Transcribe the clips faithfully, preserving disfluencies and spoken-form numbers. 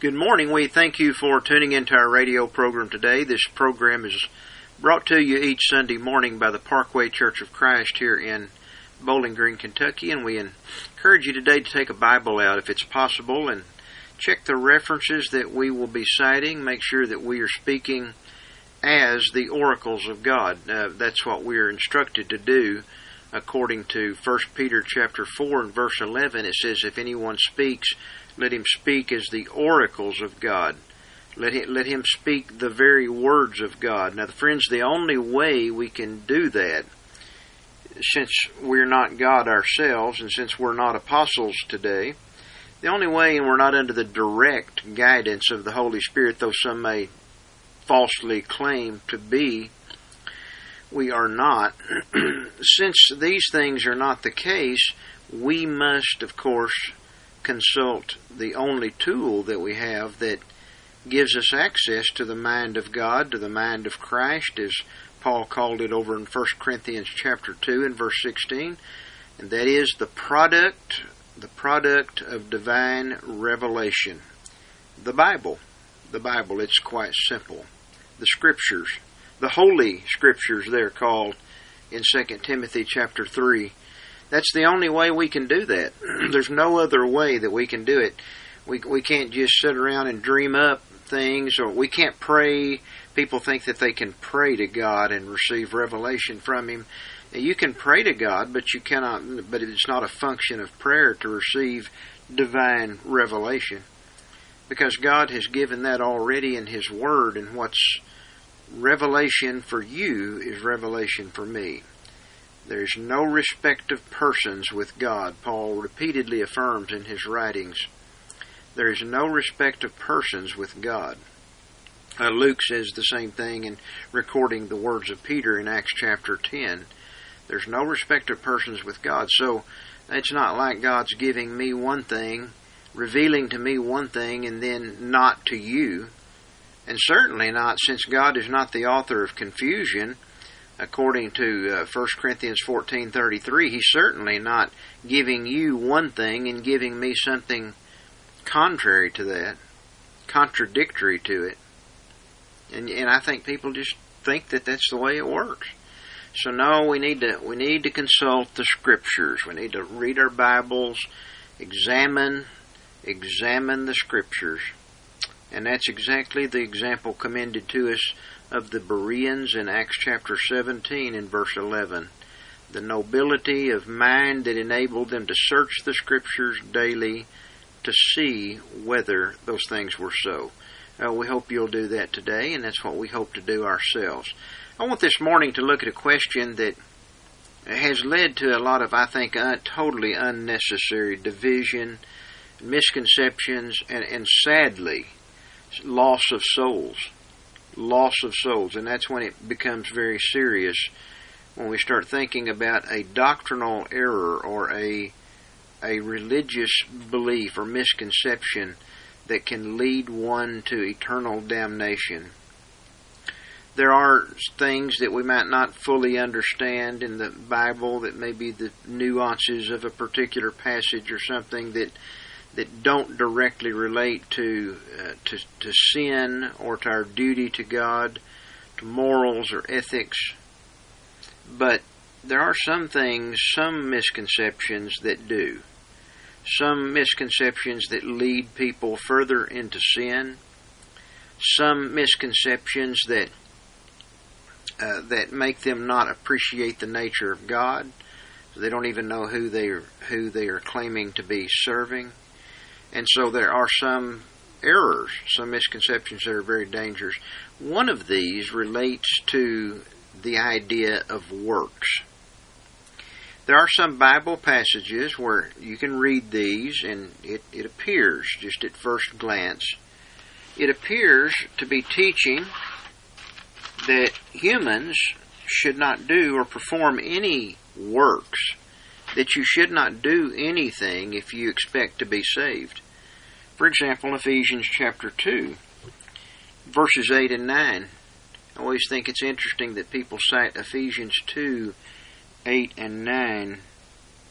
Good morning. We thank you for tuning into our radio program today. This program is brought to you each Sunday morning by the Parkway Church of Christ here in Bowling Green, Kentucky, and we encourage you today to take a Bible out if it's possible and check the references that we will be citing. Make sure that we are speaking as the oracles of God. Uh, that's what we are instructed to do according to First Peter chapter four and verse eleven. It says, if anyone speaks, let him speak as the oracles of God. Let him, let him speak the very words of God. Now, friends, the only way we can do that, since we're not God ourselves and since we're not apostles today, the only way, and we're not under the direct guidance of the Holy Spirit, though some may falsely claim to be, we are not. Since these things are not the case, we must, of course, consult the only tool that we have that gives us access to the mind of God, to the mind of Christ, as Paul called it over in First Corinthians chapter two and verse sixteen, and that is the product, the product of divine revelation. The Bible. The Bible, it's quite simple. The Scriptures, the Holy Scriptures they're called in Second Timothy chapter three. That's the only way we can do that. There's no other way that we can do it. We we can't just sit around and dream up things, or we can't pray. People think that they can pray to God and receive revelation from Him. You can pray to God, but you cannot. But it's not a function of prayer to receive divine revelation, because God has given that already in His Word, and what's revelation for you is revelation for me. There's no respect of persons with God, Paul repeatedly affirms in his writings. There is no respect of persons with God. Uh, Luke says the same thing in recording the words of Peter in Acts chapter ten. There's no respect of persons with God. So it's not like God's giving me one thing, revealing to me one thing, and then not to you. And certainly not, since God is not the author of confusion. According to uh, First Corinthians fourteen thirty-three, He's certainly not giving you one thing and giving me something contrary to that, contradictory to it. And and I think people just think that that's the way it works. So no, we need to we need to consult the Scriptures. We need to read our Bibles, examine examine the Scriptures, and that's exactly the example commended to us of the Bereans in Acts chapter seventeen and verse eleven. The nobility of mind that enabled them to search the Scriptures daily to see whether those things were so. Uh, we hope you'll do that today, and that's what we hope to do ourselves. I want this morning to look at a question that has led to a lot of, I think, uh, totally unnecessary division, misconceptions, and, and sadly, loss of souls. Loss of souls, and that's when it becomes very serious, when we start thinking about a doctrinal error or a a religious belief or misconception that can lead one to eternal damnation. There are things that we might not fully understand in the Bible, that may be the nuances of a particular passage or something that that don't directly relate to, uh, to to sin or to our duty to God, to morals or ethics. But there are some things, some misconceptions that do. Some misconceptions that lead people further into sin. Some misconceptions that uh, that make them not appreciate the nature of God. They don't even know who they are, who they are claiming to be serving. And so there are some errors, some misconceptions that are very dangerous. One of these relates to the idea of works. There are some Bible passages where you can read these, and it, it appears, just at first glance, it appears to be teaching that humans should not do or perform any works, that you should not do anything if you expect to be saved. For example, Ephesians chapter two, verses eight and nine. I always think it's interesting that people cite Ephesians two, eight and nine,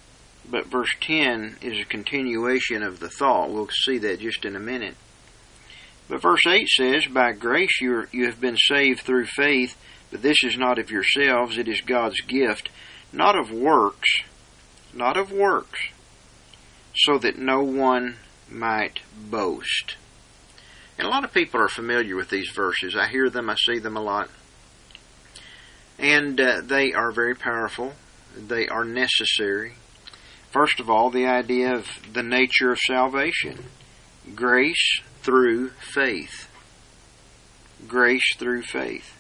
but verse ten is a continuation of the thought. We'll see that just in a minute. But verse eight says, by grace you, are, you have been saved through faith, but this is not of yourselves, it is God's gift, not of works, not of works, so that no one might boast. And a lot of people are familiar with these verses. I hear them, I see them a lot. And uh, they are very powerful. They are necessary. First of all, the idea of the nature of salvation. Grace through faith. Grace through faith.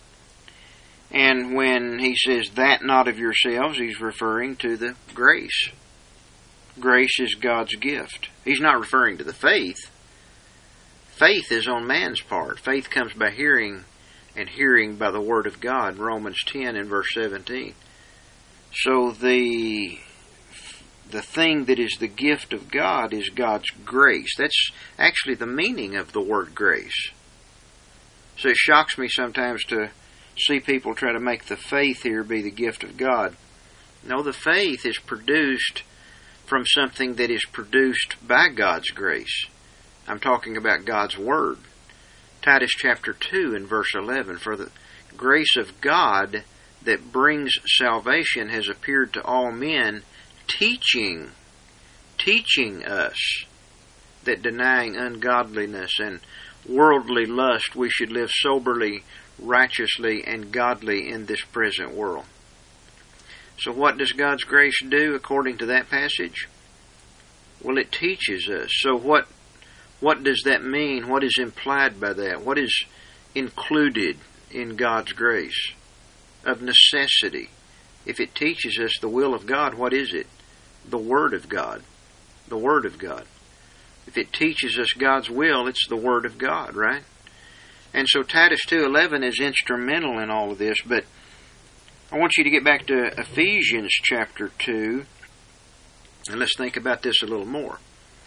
And when he says that not of yourselves, he's referring to the grace. Grace is God's gift. He's not referring to the faith. Faith is on man's part. Faith comes by hearing, and hearing by the Word of God. Romans ten and verse seventeen. So the the thing that is the gift of God is God's grace. That's actually the meaning of the word grace. So it shocks me sometimes to see people try to make the faith here be the gift of God. No, the faith is produced from something that is produced by God's grace. I'm talking about God's Word. Titus chapter two and verse eleven, for the grace of God that brings salvation has appeared to all men, teaching, teaching us that denying ungodliness and worldly lust, we should live soberly, righteously, and godly in this present world. So what does God's grace do according to that passage? Well, it teaches us. So what what does that mean? What is implied by that? What is included in God's grace? Of necessity. If it teaches us the will of God, what is it? The Word of God. The Word of God. If it teaches us God's will, it's the Word of God, right? And so Titus two eleven is instrumental in all of this, but I want you to get back to Ephesians chapter two, and let's think about this a little more.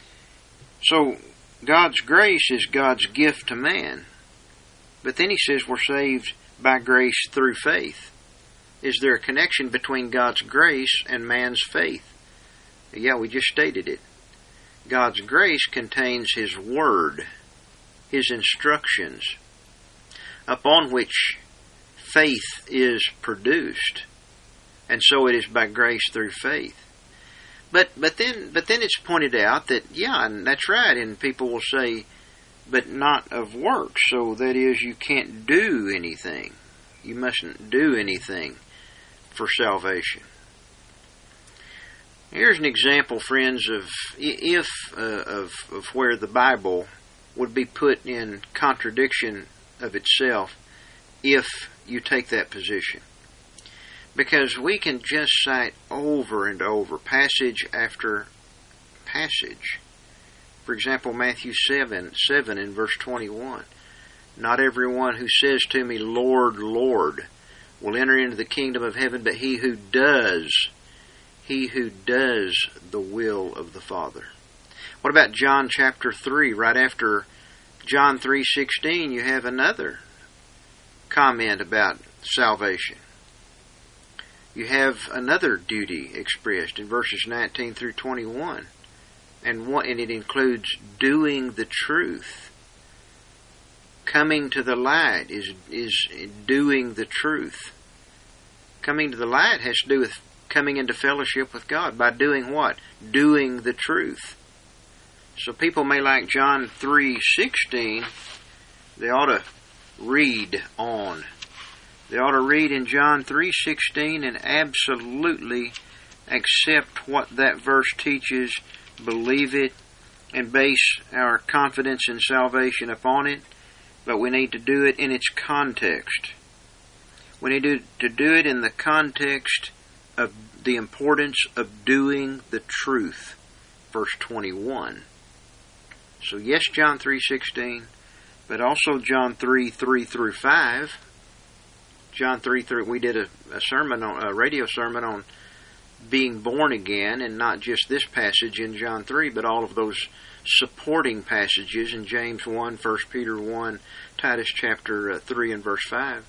So, God's grace is God's gift to man, but then he says we're saved by grace through faith. Is there a connection between God's grace and man's faith? Yeah, we just stated it. God's grace contains His Word, His instructions, upon which faith is produced. And so it is by grace through faith. But but then but then it's pointed out that, yeah, and that's right, and people will say, but not of works. So that is, you can't do anything. You mustn't do anything for salvation. Here's an example, friends, of if uh, of of where the Bible would be put in contradiction of itself if you take that position. Because we can just cite over and over, passage after passage. For example, Matthew seven, seven and verse twenty-one. Not everyone who says to me, Lord, Lord, will enter into the kingdom of heaven, but he who does, he who does the will of the Father. What about John chapter three? Right after John three sixteen, you have another comment about salvation. You have another duty expressed in verses nineteen through twenty-one. And what, and it includes doing the truth. Coming to the light is is doing the truth. Coming to the light has to do with coming into fellowship with God. By doing what? Doing the truth. So people may like John three sixteen. They ought to read on. They ought to read in John three sixteen and absolutely accept what that verse teaches, believe it, and base our confidence in salvation upon it. But we need to do it in its context. We need to, to do it in the context of the importance of doing the truth. Verse twenty-one. So yes, John three sixteen, but also John three, three through five. John three, three, we did a, a sermon, on, a radio sermon on being born again, and not just this passage in John three, but all of those supporting passages in James one, First Peter one, Titus chapter three and verse five.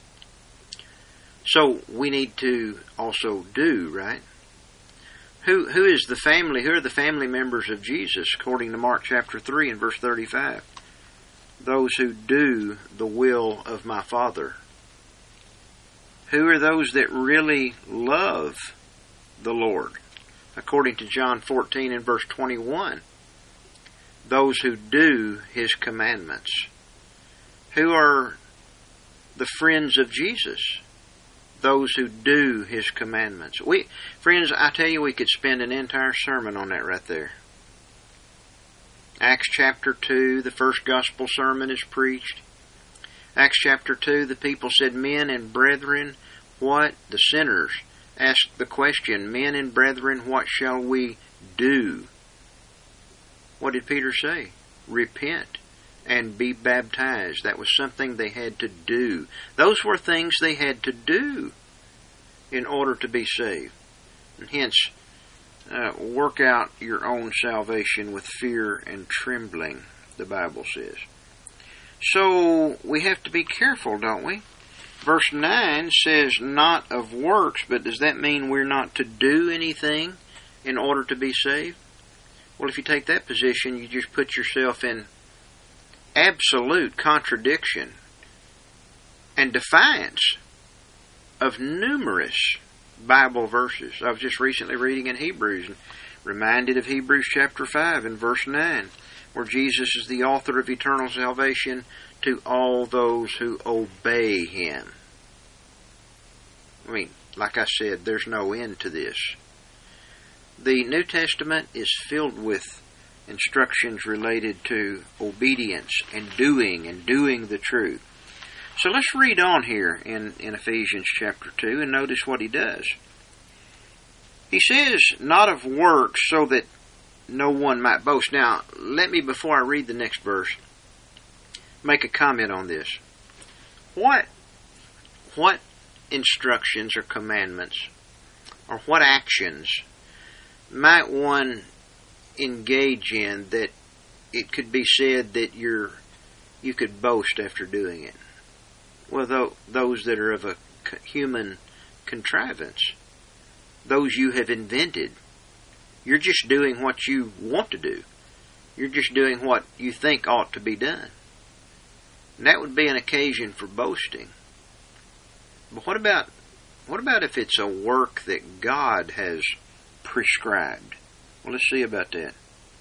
So we need to also do, right? Who who is the family? Who are the family members of Jesus according to Mark chapter three and verse thirty-five? those who do the will of my Father. Who are those that really love the Lord? According to John fourteen and verse twenty-one, those who do His commandments. Who are the friends of Jesus? Those who do His commandments. We, friends, I tell you, we could spend an entire sermon on that right there. Acts chapter two, the first gospel sermon is preached. Acts chapter two, the people said, men and brethren, what? The sinners asked the question, men and brethren, what shall we do? What did Peter say? Repent and be baptized. That was something they had to do. Those were things they had to do in order to be saved. And hence, uh, work out your own salvation with fear and trembling, the Bible says. So, we have to be careful, don't we? Verse nine says, not of works, but does that mean we're not to do anything in order to be saved? Well, if you take that position, you just put yourself in absolute contradiction and defiance of numerous Bible verses. I was just recently reading in Hebrews and reminded of Hebrews chapter five and verse nine, where Jesus is the author of eternal salvation to all those who obey Him. I mean, like I said, there's no end to this. The New Testament is filled with instructions related to obedience and doing and doing the truth. So let's read on here in, in Ephesians chapter two and notice what he does. He says, not of works, so that no one might boast. Now, let me, before I read the next verse, make a comment on this. What, what instructions or commandments, or what actions might one engage in that it could be said that you're you could boast after doing it? Well, th- those that are of a human contrivance, those you have invented. You're just doing what you want to do. You're just doing what you think ought to be done. And that would be an occasion for boasting. But what about what about if it's a work that God has prescribed? Well, let's see about that.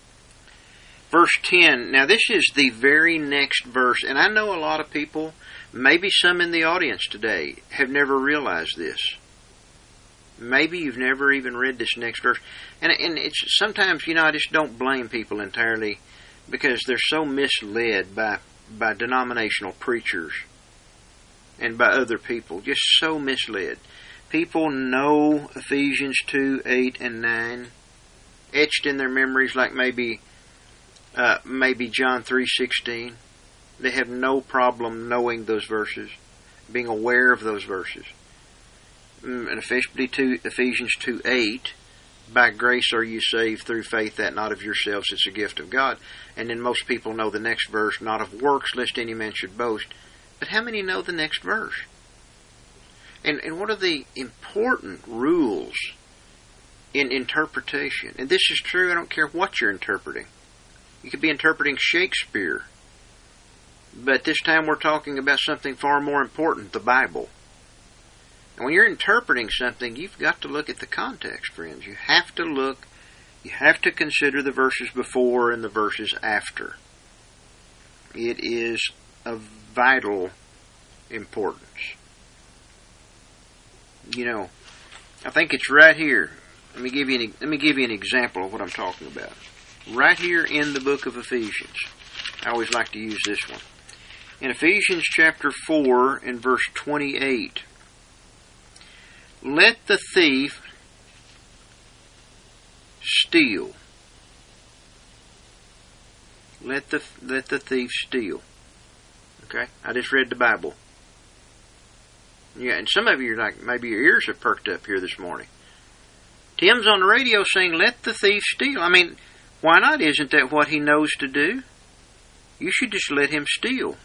Verse ten. Now, this is the very next verse, and I know a lot of people, maybe some in the audience today, have never realized this. Maybe you've never even read this next verse. And, and it's sometimes, you know, I just don't blame people entirely because they're so misled by, by denominational preachers and by other people. Just so misled. People know Ephesians two, eight, and nine, etched in their memories like maybe uh, maybe John three sixteen. They have no problem knowing those verses, being aware of those verses. And especially to Ephesians two eight, by grace are you saved through faith, that not of yourselves, it's a gift of God. And then most people know the next verse, not of works, lest any man should boast. But how many know the next verse? And, and what are the important rules in interpretation? And this is true, I don't care what you're interpreting. You could be interpreting Shakespeare. But this time we're talking about something far more important, the Bible. And when you're interpreting something, you've got to look at the context, friends. You have to look, you have to consider the verses before and the verses after. It is of vital importance. You know, I think it's right here. Let me give you an, let me give you an example of what I'm talking about. Right here in the book of Ephesians. I always like to use this one. In Ephesians chapter four and verse twenty-eight. Let the thief steal. Let the let the thief steal. Okay? I just read the Bible. Yeah, and some of you are like, maybe your ears have perked up here this morning. Tim's on the radio saying, let the thief steal. I mean, why not? Isn't that what he knows to do? You should just let him steal.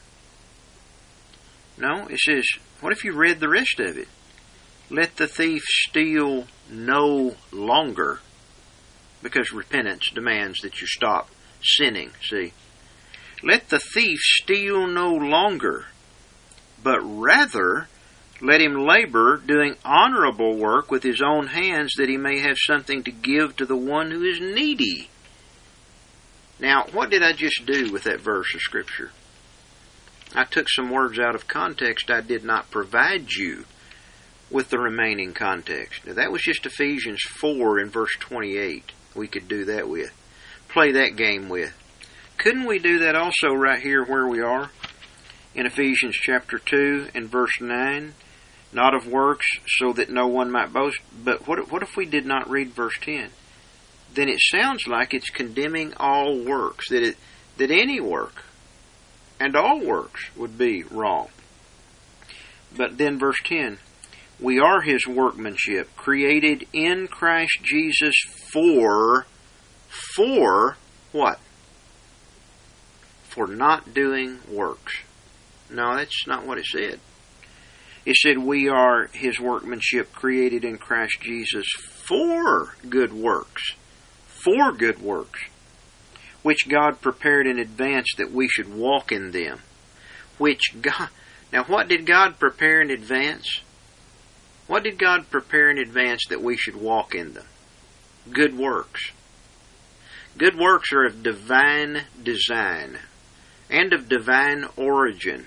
No, it says, what if you read the rest of it? Let the thief steal no longer, because repentance demands that you stop sinning, see. Let the thief steal no longer, but rather let him labor, doing honorable work with his own hands, that he may have something to give to the one who is needy. Now, what did I just do with that verse of Scripture? I took some words out of context. I did not provide you with the remaining context. Now, that was just Ephesians four in verse twenty-eight. We could do that with. Play that game with. Couldn't we do that also right here where we are? In Ephesians chapter two and verse nine. Not of works, so that no one might boast. But what, what if we did not read verse ten? Then it sounds like it's condemning all works. That, it, that any work and all works would be wrong. But then verse ten. We are His workmanship, created in Christ Jesus for, for what? For not doing works. No, that's not what it said. It said we are His workmanship, created in Christ Jesus for good works. For good works. Which God prepared in advance that we should walk in them. Which God... Now what did God prepare in advance? What did God prepare in advance that we should walk in them? Good works. Good works are of divine design and of divine origin.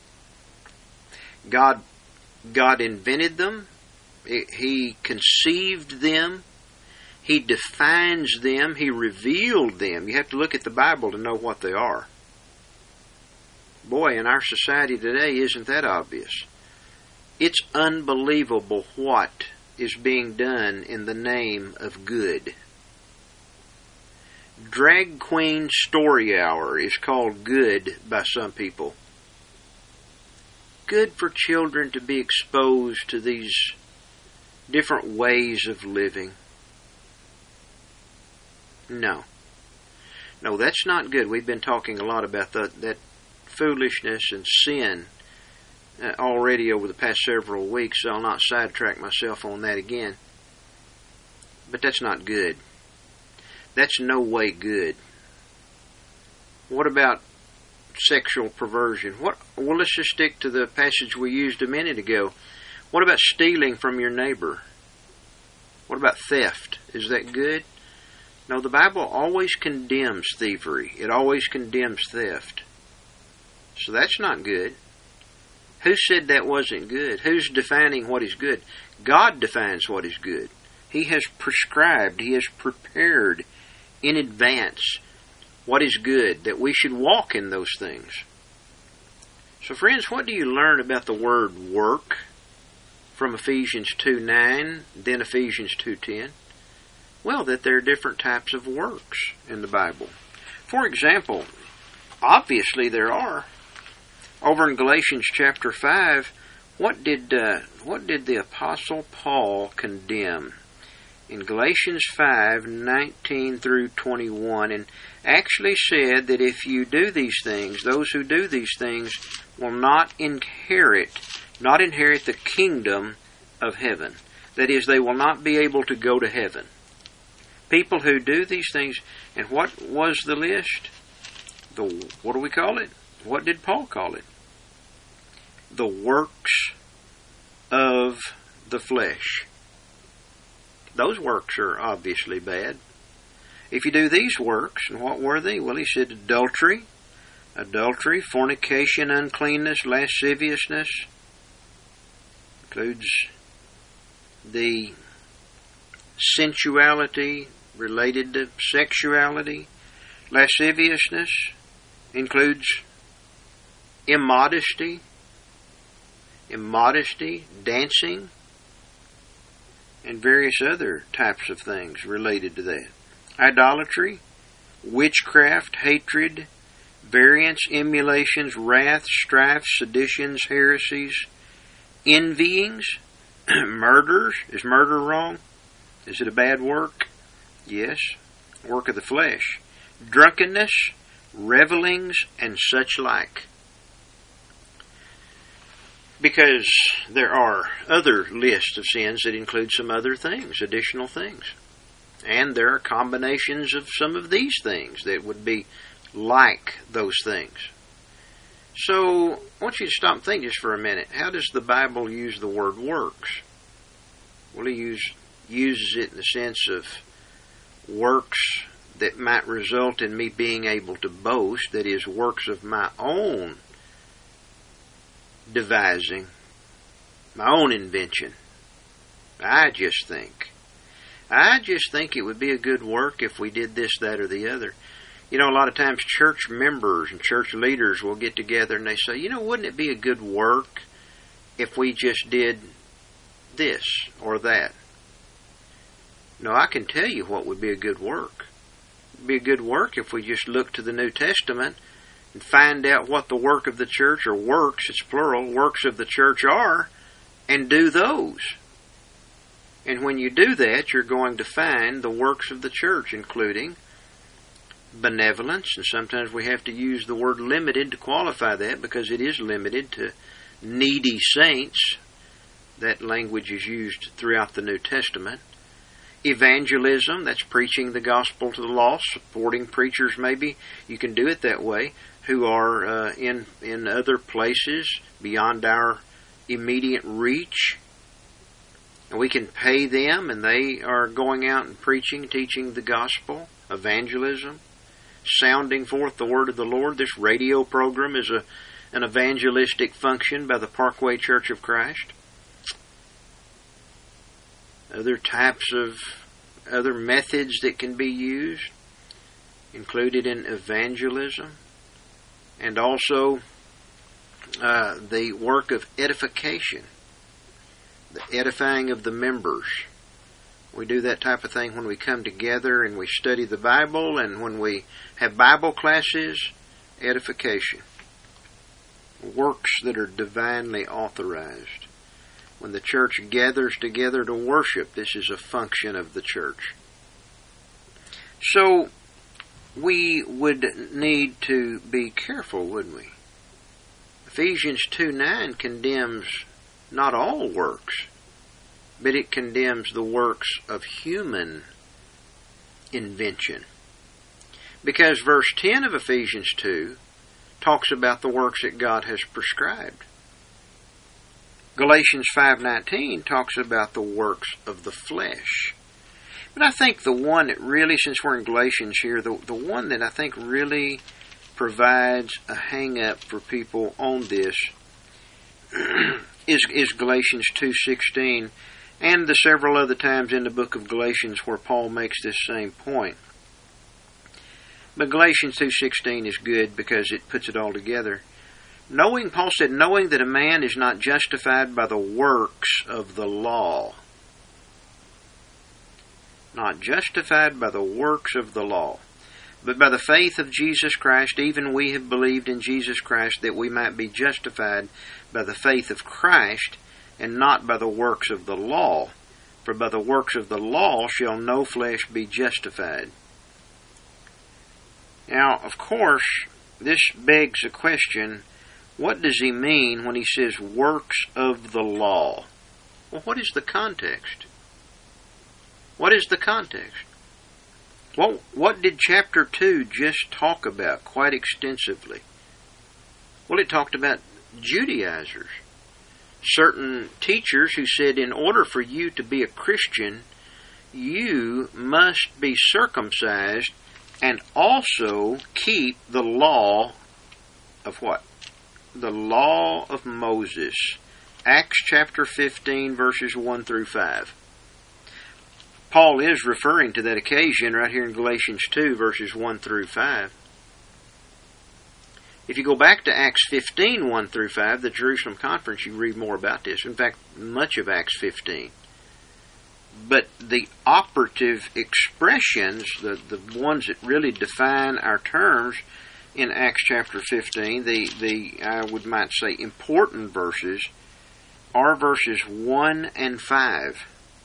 God, God invented them. He conceived them. He defines them. He revealed them. You have to look at the Bible to know what they are. Boy, in our society today, isn't that obvious? It's unbelievable what is being done in the name of good. Drag Queen Story Hour is called good by some people. Good for children to be exposed to these different ways of living. No. No, that's not good. We've been talking a lot about the, that foolishness and sin uh, already over the past several weeks, so I'll not sidetrack myself on that again. But that's not good. That's no way good. What about sexual perversion? What? Well, let's just stick to the passage we used a minute ago. What about stealing from your neighbor? What about theft? Is that good? No, the Bible always condemns thievery. It always condemns theft. So that's not good. Who said that wasn't good? Who's defining what is good? God defines what is good. He has prescribed, He has prepared in advance what is good, that we should walk in those things. So friends, what do you learn about the word work from Ephesians two nine, then Ephesians two ten? Well, that there are different types of works in the Bible. For example, obviously there are. Over in Galatians chapter five, what did uh, what did the Apostle Paul condemn? In Galatians five nineteen through twenty-one, and actually said that if you do these things, those who do these things will not inherit, not inherit the kingdom of heaven. That is, they will not be able to go to heaven. People who do these things, and what was the list? The, what do we call it? What did Paul call it? The works of the flesh. Those works are obviously bad. If you do these works, and what were they? Well, he said adultery, adultery, fornication, uncleanness, lasciviousness. Includes the sensuality related to sexuality. Lasciviousness includes immodesty, immodesty, dancing, and various other types of things related to that. Idolatry, witchcraft, hatred, variance, emulations, wrath, strife, seditions, heresies, envyings, murders. Is murder wrong? Is it a bad work? Yes. Work of the flesh. Drunkenness, revelings, and such like. Because there are other lists of sins that include some other things, additional things. And there are combinations of some of these things that would be like those things. So, I want you to stop and think just for a minute. How does the Bible use the word works? Well, it use, uses it in the sense of works that might result in me being able to boast, that is, works of my own devising, my own invention. I just think. I just think it would be a good work if we did this, that, or the other. You know, a lot of times church members and church leaders will get together and they say, you know, wouldn't it be a good work if we just did this or that? No, I can tell you what would be a good work. It would be a good work if we just look to the New Testament and find out what the work of the church, or works, it's plural, works of the church are, and do those. And when you do that, you're going to find the works of the church, including benevolence, and sometimes we have to use the word limited to qualify that because it is limited to needy saints. That language is used throughout the New Testament. Evangelism, that's preaching the gospel to the lost, supporting preachers maybe. You can do it that way, who are uh, in, in other places beyond our immediate reach. And we can pay them, and they are going out and preaching, teaching the gospel. Evangelism, sounding forth the word of the Lord. This radio program is a an evangelistic function by the Parkway Church of Christ. Other types of, other methods that can be used, included in evangelism, and also uh, the work of edification, the edifying of the members. We do that type of thing when we come together and we study the Bible, and when we have Bible classes. Edification. Works that are divinely authorized. When the church gathers together to worship, this is a function of the church. So, we would need to be careful, wouldn't we? Ephesians two nine condemns not all works, but it condemns the works of human invention. Because verse ten of Ephesians two talks about the works that God has prescribed. Galatians five nineteen talks about the works of the flesh. But I think the one that really, since we're in Galatians here, the, the one that I think really provides a hang-up for people on this is, is Galatians two sixteen, and the several other times in the book of Galatians where Paul makes this same point. But Galatians two sixteen is good because it puts it all together. Knowing, Paul said, knowing that a man is not justified by the works of the law. Not justified by the works of the law, but by the faith of Jesus Christ. Even we have believed in Jesus Christ, that we might be justified by the faith of Christ, and not by the works of the law. For by the works of the law shall no flesh be justified. Now, of course, this begs a question. What does he mean when he says works of the law? Well, what is the context? What is the context? Well, what did chapter two just talk about quite extensively? Well, it talked about Judaizers. Certain teachers who said in order for you to be a Christian, you must be circumcised and also keep the law of what? The law of Moses. Acts chapter fifteen, verses one through five. Paul is referring to that occasion right here in Galatians two, verses one through five. If you go back to Acts fifteen, one through five, the Jerusalem Conference, you read more about this. In fact, much of Acts fifteen. But the operative expressions, the, the ones that really define our terms in Acts chapter fifteen, the, the I would might say important verses, are verses one and five.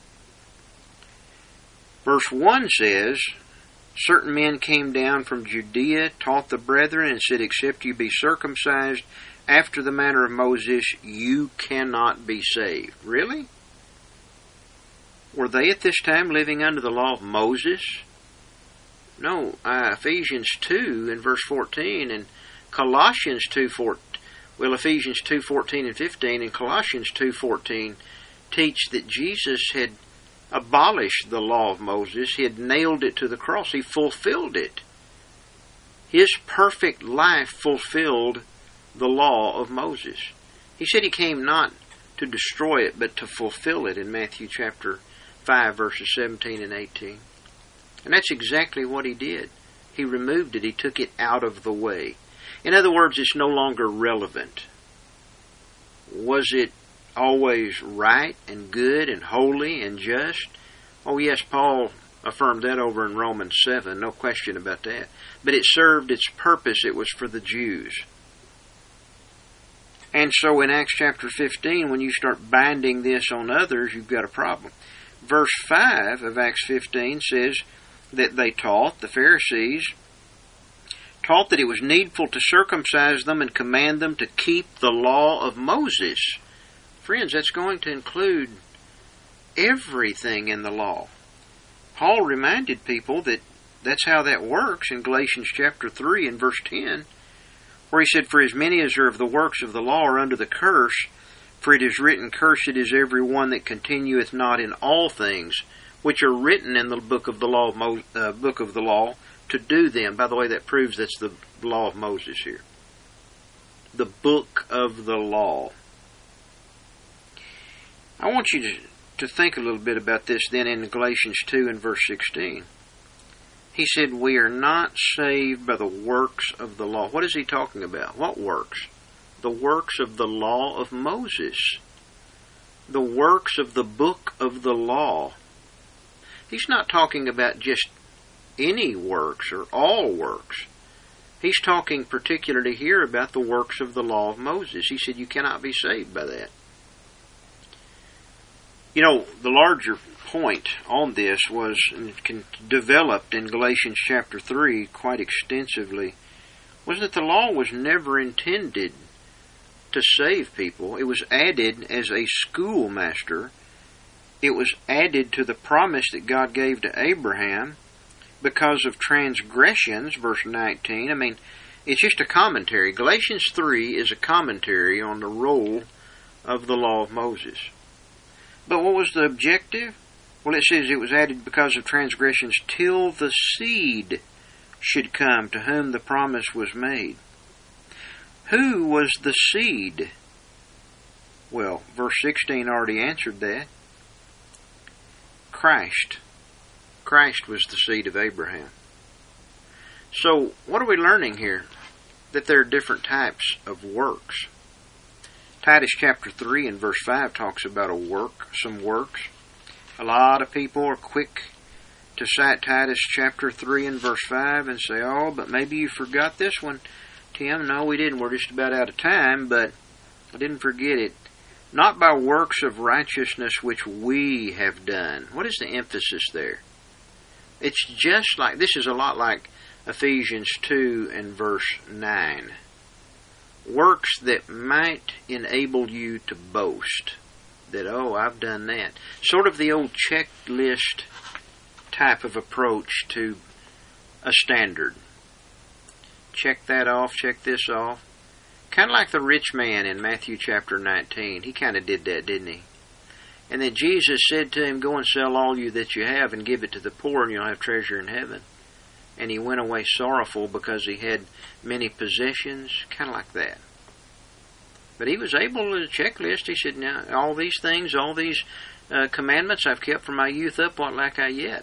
Verse one says, certain men came down from Judea, taught the brethren, and said, except you be circumcised after the manner of Moses, you cannot be saved. Really? Were they at this time living under the law of Moses? No, uh, Ephesians two and verse fourteen, and Colossians two four. Well, Ephesians two fourteen and fifteen and Colossians two fourteen teach that Jesus had abolished the law of Moses. He had nailed it to the cross. He fulfilled it. His perfect life fulfilled the law of Moses. He said he came not to destroy it, but to fulfill it in Matthew chapter five, verses seventeen and eighteen. And that's exactly what he did. He removed it. He took it out of the way. In other words, it's no longer relevant. Was it always right and good and holy and just? Oh yes, Paul affirmed that over in Romans seven, no question about that. But it served its purpose. It was for the Jews. And so in Acts chapter fifteen, when you start binding this on others, you've got a problem. Verse five of Acts fifteen says that they taught, the Pharisees, taught that it was needful to circumcise them and command them to keep the law of Moses. Friends, that's going to include everything in the law. Paul reminded people that that's how that works in Galatians chapter three and verse ten, where he said, "For as many as are of the works of the law are under the curse, for it is written, Cursed is every one that continueth not in all things which are written in the book of the law, of Mo- uh, book of the law, to do them." By the way, that proves that's the law of Moses here. The book of the law. I want you to, to think a little bit about this then in Galatians two and verse sixteen. He said, we are not saved by the works of the law. What is he talking about? What works? The works of the law of Moses. The works of the book of the law. He's not talking about just any works or all works. He's talking particularly here about the works of the law of Moses. He said you cannot be saved by that. You know, the larger point on this was developed in Galatians chapter three quite extensively, was that the law was never intended to save people. It was added as a schoolmaster. It was added to the promise that God gave to Abraham because of transgressions, verse nineteen. I mean, it's just a commentary. Galatians three is a commentary on the role of the law of Moses. But what was the objective? Well, it says it was added because of transgressions till the seed should come to whom the promise was made. Who was the seed? Well, verse sixteen already answered that. Christ. Christ was the seed of Abraham. So, what are we learning here? That there are different types of works. Titus chapter three and verse five talks about a work, some works. A lot of people are quick to cite Titus chapter three and verse five and say, oh, but maybe you forgot this one, Tim. No, we didn't. We're just about out of time, but I didn't forget it. Not by works of righteousness which we have done. What is the emphasis there? It's just like, this is a lot like Ephesians two and verse nine. Works that might enable you to boast. That, oh, I've done that. Sort of the old checklist type of approach to a standard. Check that off, check this off. Kind of like the rich man in Matthew chapter nineteen. He kind of did that, didn't he? And then Jesus said to him, go and sell all you that you have and give it to the poor and you'll have treasure in heaven. And he went away sorrowful because he had many possessions. Kind of like that. But he was able to checklist. He said, now, all these things, all these uh, commandments I've kept from my youth up, what lack I yet?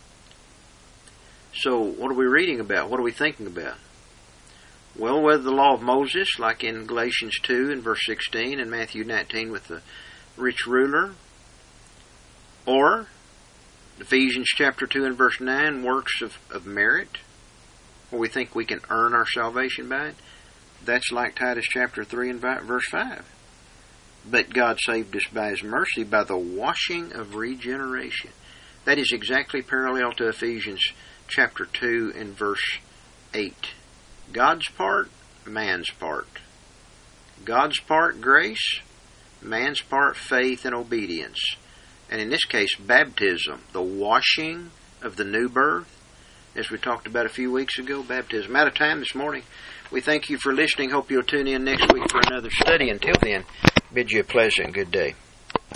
So, what are we reading about? What are we thinking about? Well, whether the law of Moses, like in Galatians two and verse sixteen and Matthew nineteen with the rich ruler, or Ephesians chapter two and verse nine, works of, of merit, where we think we can earn our salvation by it. That's like Titus chapter three and verse five. But God saved us by His mercy, by the washing of regeneration. That is exactly parallel to Ephesians chapter two and verse eight. God's part, man's part. God's part, grace. Man's part, faith and obedience. And in this case, baptism, the washing of the new birth. as we talked about a few weeks ago, baptism. Out of time this morning. We thank you for listening. Hope you'll tune in next week for another study. Until then, bid you a pleasant good day.